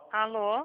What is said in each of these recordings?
Alô?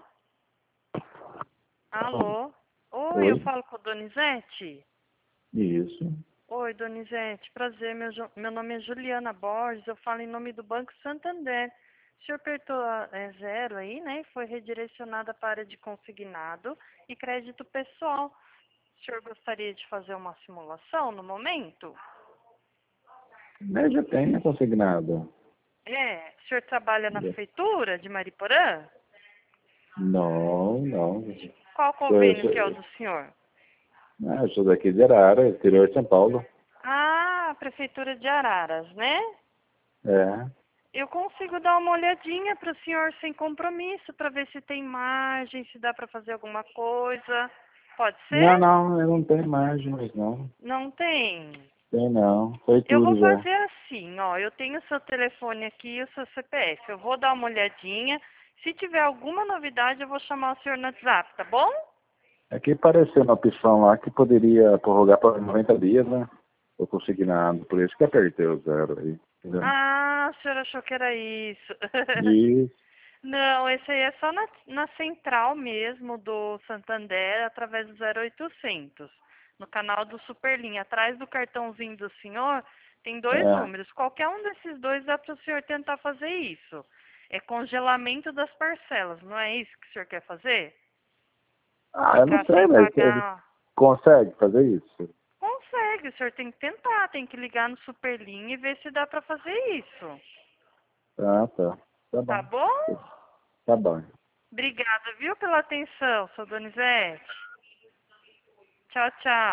Alô? Oi, eu Oi, falo com a Donizete? isso. Oi, Donizete, prazer, meu nome é Juliana Borges, eu falo em nome do Banco Santander. O senhor apertou zero aí, né, e foi redirecionada para a área de consignado e crédito pessoal. O senhor gostaria de fazer uma simulação no momento? Mas já tem consignado. É, o senhor trabalha na prefeitura de Mariporã? Não, não. Qual Eu convênio sou, que é o do senhor? eu sou daqui de Arara, interior de São Paulo. Ah, prefeitura de Araras, né? É. Eu consigo dar uma olhadinha para o senhor sem compromisso, para ver se tem margem, se dá para fazer alguma coisa. Pode Não, ser? não, eu não tenho imagens, não. Não tem? Tem não. Foi Eu vou tudo já. fazer assim, ó. Eu tenho o seu telefone aqui e o seu CPF. Eu vou dar uma olhadinha. Se tiver alguma novidade, eu vou chamar o senhor no WhatsApp, tá bom? Aqui apareceu uma opção lá que poderia prorrogar para 90 dias, né? O consignado, por isso que apertei o zero aí. Entendeu? Ah, o senhor achou que era isso. Isso. Não, esse aí é só na central mesmo do Santander, através do 0800. No canal do Superlinha. Atrás do cartãozinho do senhor, tem dois É. números. Qualquer um desses dois dá para o senhor tentar fazer isso. É congelamento das parcelas, não é isso que o senhor quer fazer? Ah, eu não Ficar sei, sem mas ele pagar. consegue fazer isso? Consegue, o senhor tem que tentar, tem que ligar no Superlinha e ver se dá para fazer isso. Ah, tá. Tá Tá bom. bom? Tá bom. Obrigada, viu, pela atenção, sou Donizete. Tchau, tchau.